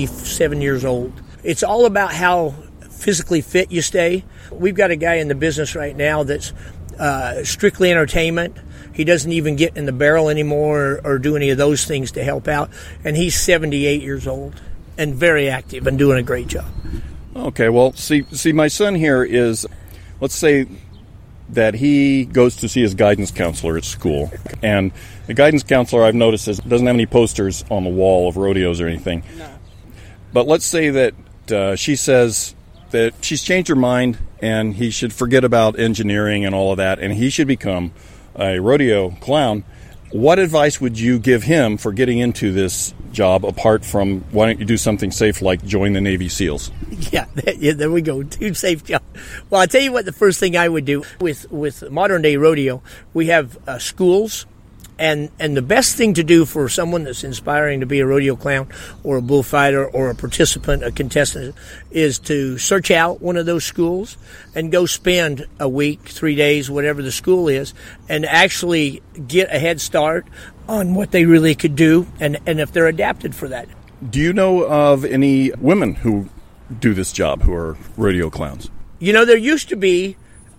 57 years old. It's all about how physically fit you stay. We've got a guy in the business right now that's strictly entertainment. He doesn't even get in the barrel anymore or do any of those things to help out. And he's 78 years old and very active and doing a great job. Okay, well, see, my son here is, let's say that he goes to see his guidance counselor at school. And the guidance counselor, I've noticed, doesn't have any posters on the wall of rodeos or anything. No. But let's say that she says that she's changed her mind and he should forget about engineering and all of that, and he should become a rodeo clown. What advice would you give him for getting into this job, apart from why don't you do something safe like join the Navy SEALs? Yeah, there we go. Two safe jobs. Well, I'll tell you what the first thing I would do with modern day rodeo, we have schools. And the best thing to do for someone that's inspiring to be a rodeo clown or a bullfighter or a participant, a contestant, is to search out one of those schools and go spend a week, 3 days, whatever the school is, and actually get a head start on what they really could do and if they're adapted for that. Do you know of any women who do this job who are rodeo clowns? There used to be,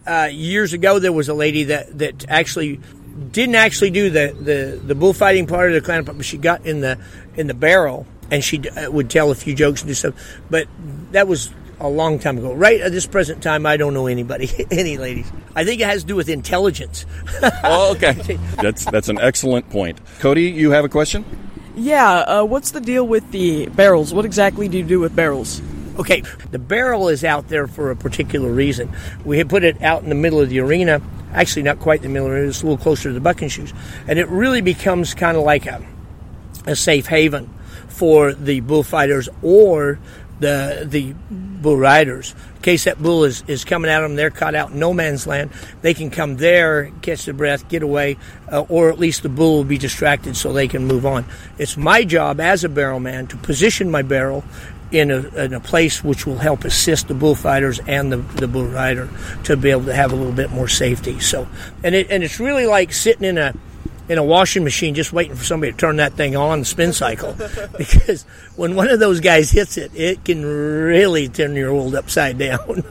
years ago, there was a lady that actually didn't actually do the bullfighting part of the clown, but she got in the barrel and she would tell a few jokes and do stuff. But that was a long time ago. Right at this present time, I don't know anybody, any ladies. I think it has to do with intelligence. Oh, okay. That's an excellent point. Cody, you have a question? Yeah. What's the deal with the barrels? What exactly do you do with barrels? Okay, the barrel is out there for a particular reason. We had put it out in the middle of the arena, actually not quite the middle of the arena, it's a little closer to the bucking shoes, and it really becomes kind of like a safe haven for the bullfighters or the bull riders. In case that bull is coming at them, they're caught out in no man's land, they can come there, catch their breath, get away, or at least the bull will be distracted so they can move on. It's my job as a barrel man to position my barrel in a place which will help assist the bullfighters and the bull rider to be able to have a little bit more safety. So, and it's really like sitting in a washing machine just waiting for somebody to turn that thing on, the spin cycle, because when one of those guys hits it, it can really turn your world upside down.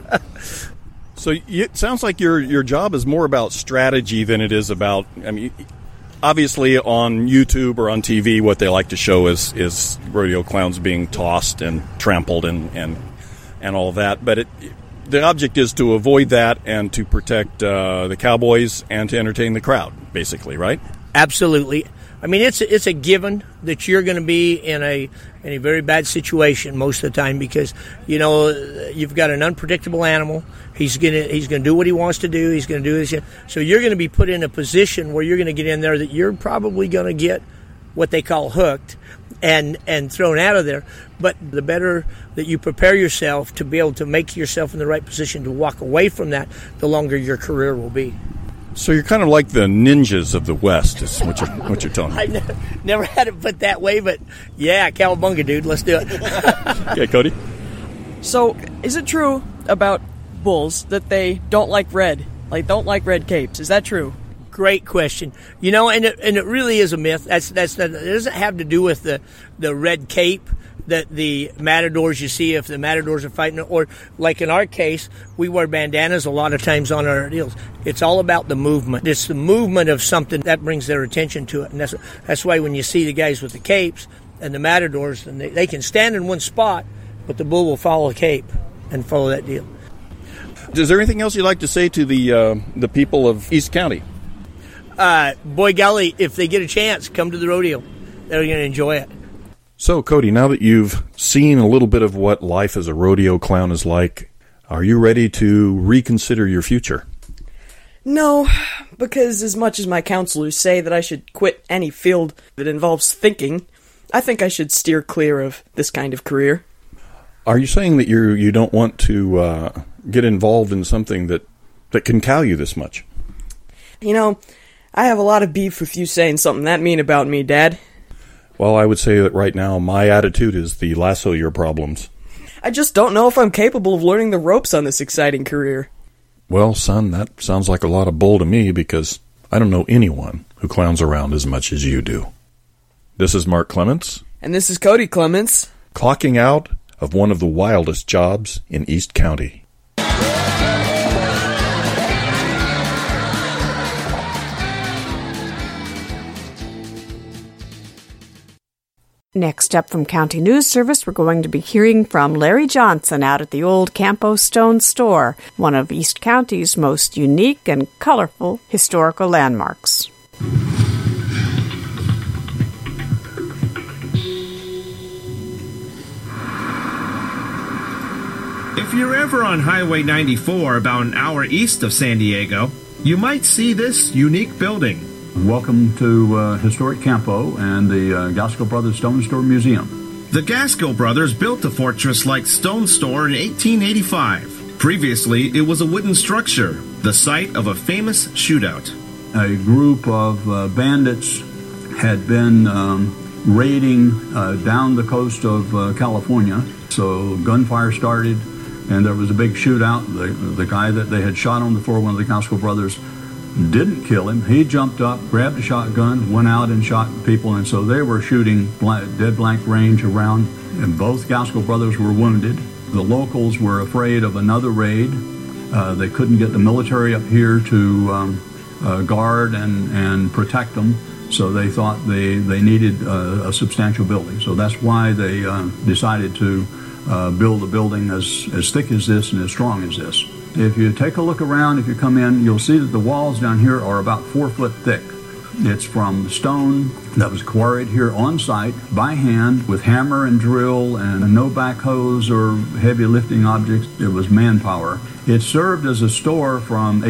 So it sounds like your job is more about strategy than it is about, I mean, obviously on YouTube or on TV, what they like to show is rodeo clowns being tossed and trampled and all that. But the object is to avoid that and to protect the cowboys and to entertain the crowd, basically, right? Absolutely. I mean, it's a given that you're going to be in a very bad situation most of the time because, you know, you've got an unpredictable animal. He's gonna do what he wants to do. He's going to do this. So you're going to be put in a position where you're going to get in there that you're probably going to get what they call hooked and thrown out of there. But the better that you prepare yourself to be able to make yourself in the right position to walk away from that, the longer your career will be. So you're kind of like the ninjas of the West, is what you're telling me. I never had it put that way, but yeah, cowabunga, dude. Let's do it. Okay, Cody. So, is it true about bulls that they don't like red? Like, don't like red capes? Is that true? Great question. You know, and it really is a myth. It doesn't have to do with the red cape that the matadors you see if the matadors are fighting, or like in our case, we wear bandanas a lot of times on our deals. It's all about the movement. It's the movement of something that brings their attention to it, and that's why when you see the guys with the capes and the matadors, and they can stand in one spot, but the bull will follow the cape and follow that deal. Is there anything else you'd like to say to the people of East County? Boy golly, if they get a chance, come to the rodeo. They're going to enjoy it. So, Cody, now that you've seen a little bit of what life as a rodeo clown is like, are you ready to reconsider your future? No, because as much as my counselors say that I should quit any field that involves thinking, I think I should steer clear of this kind of career. Are you saying that you don't want to get involved in something that can cow you this much? You know, I have a lot of beef with you saying something that mean about me, Dad. Well, I would say that right now my attitude is the lasso your problems. I just don't know if I'm capable of learning the ropes on this exciting career. Well, son, that sounds like a lot of bull to me because I don't know anyone who clowns around as much as you do. This is Mark Clements. And this is Cody Clements. Clocking out of one of the wildest jobs in East County. Next up from County News Service, we're going to be hearing from Larry Johnson out at the old Campo Stone Store, one of East County's most unique and colorful historical landmarks. If you're ever on Highway 94 about an hour east of San Diego, you might see this unique building. Welcome to historic Campo and the Gaskell Brothers Stone Store Museum. The Gaskell Brothers built a fortress-like stone store in 1885. Previously, it was a wooden structure, the site of a famous shootout. A group of bandits had been raiding down the coast of California, so gunfire started, and there was a big shootout. The guy that they had shot on the floor, one of the Gaskell brothers, didn't kill him. He jumped up, grabbed a shotgun, went out and shot people, and so they were shooting dead blank range around, and both Gaskell brothers were wounded. The locals were afraid of another raid. They couldn't get the military up here to guard and protect them, so they thought they needed a substantial building. So that's why they decided to build a building as thick as this and as strong as this. If you take a look around, if you come in, you'll see that the walls down here are about 4 foot thick. It's from stone that was quarried here on site by hand with hammer and drill and no backhoes or heavy lifting objects. It was manpower. It served as a store from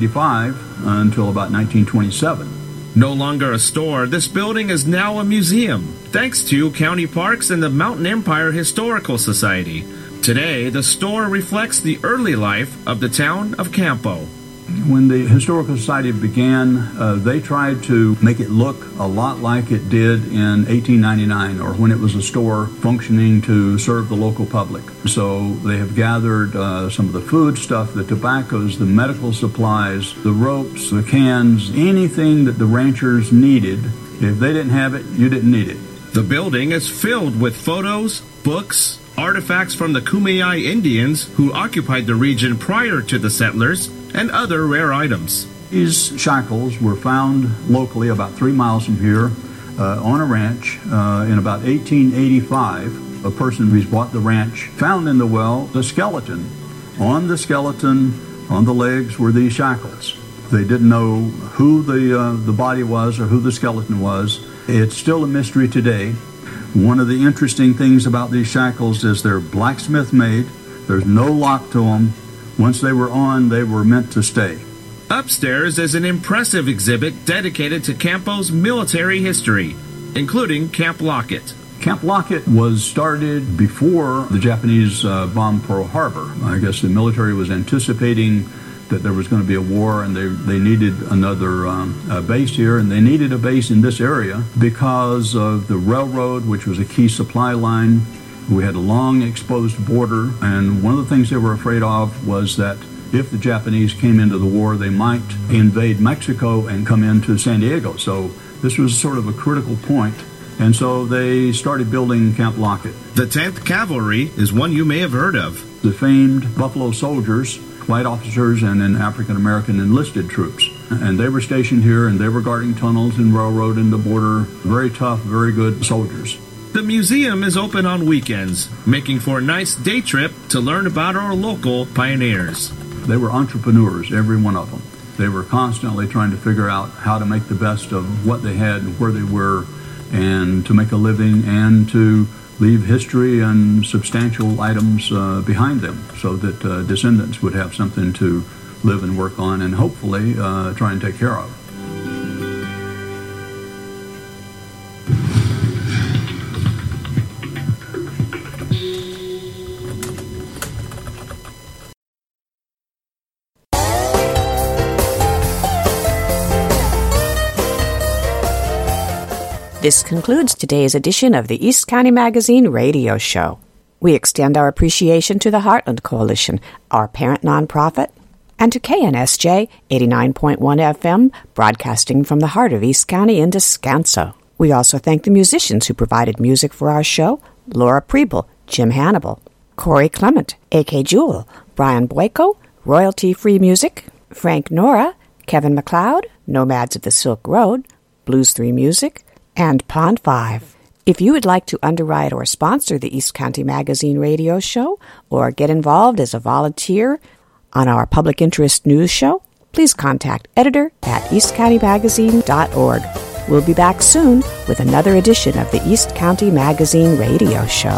1885 until about 1927. No longer a store, this building is now a museum, thanks to County Parks and the Mountain Empire Historical Society. Today, the store reflects the early life of the town of Campo. When the Historical Society began, they tried to make it look a lot like it did in 1899, or when it was a store functioning to serve the local public. So they have gathered some of the food stuff, the tobaccos, the medical supplies, the ropes, the cans, anything that the ranchers needed. If they didn't have it, you didn't need it. The building is filled with photos, books, artifacts from the Kumeyaay Indians who occupied the region prior to the settlers, and other rare items. These shackles were found locally about 3 miles from here on a ranch in about 1885. A person who's bought the ranch found in the well the skeleton. On the skeleton, on the legs, were these shackles. They didn't know who the body was or who the skeleton was. It's still a mystery today. One of the interesting things about these shackles is they're blacksmith made. There's no lock to them. Once they were on, they were meant to stay. Upstairs is an impressive exhibit dedicated to Campo's military history, including Camp Lockett. Camp Lockett was started before the Japanese bombed Pearl Harbor. I guess the military was anticipating that there was going to be a war, and they needed another base here, and they needed a base in this area because of the railroad, which was a key supply line. We had a long exposed border, and one of the things they were afraid of was that if the Japanese came into the war, they might invade Mexico and come into San Diego. So this was sort of a critical point, and so they started building Camp Lockett. The 10th Cavalry is one you may have heard of. The famed Buffalo Soldiers, white officers and then African-American enlisted troops. And they were stationed here, and they were guarding tunnels and railroad and the border. Very tough, very good soldiers. The museum is open on weekends, making for a nice day trip to learn about our local pioneers. They were entrepreneurs, every one of them. They were constantly trying to figure out how to make the best of what they had and where they were, and to make a living and to leave history and substantial items behind them so that descendants would have something to live and work on and hopefully try and take care of. This concludes today's edition of the East County Magazine radio show. We extend our appreciation to the Heartland Coalition, our parent nonprofit, and to KNSJ 89.1 FM, broadcasting from the heart of East County in Descanso. We also thank the musicians who provided music for our show: Laura Preble, Jim Hannibal, Corey Clement, A.K. Jewell, Brian Boyko, royalty-free music, Frank Nora, Kevin MacLeod, Nomads of the Silk Road, Blues 3 Music, and Pond 5. If you would like to underwrite or sponsor the East County Magazine radio show, or get involved as a volunteer on our public interest news show, please contact editor@eastcountymagazine.org. We'll be back soon with another edition of the East County Magazine radio show.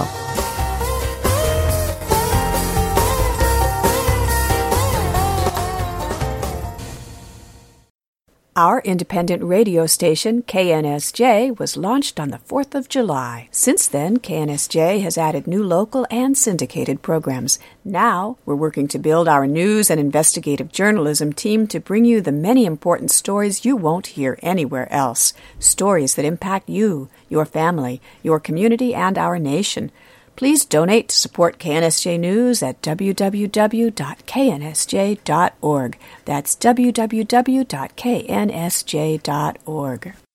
Our independent radio station, KNSJ, was launched on the 4th of July. Since then, KNSJ has added new local and syndicated programs. Now, we're working to build our news and investigative journalism team to bring you the many important stories you won't hear anywhere else. Stories that impact you, your family, your community, and our nation. Please donate to support KNSJ News at www.knsj.org. That's www.knsj.org.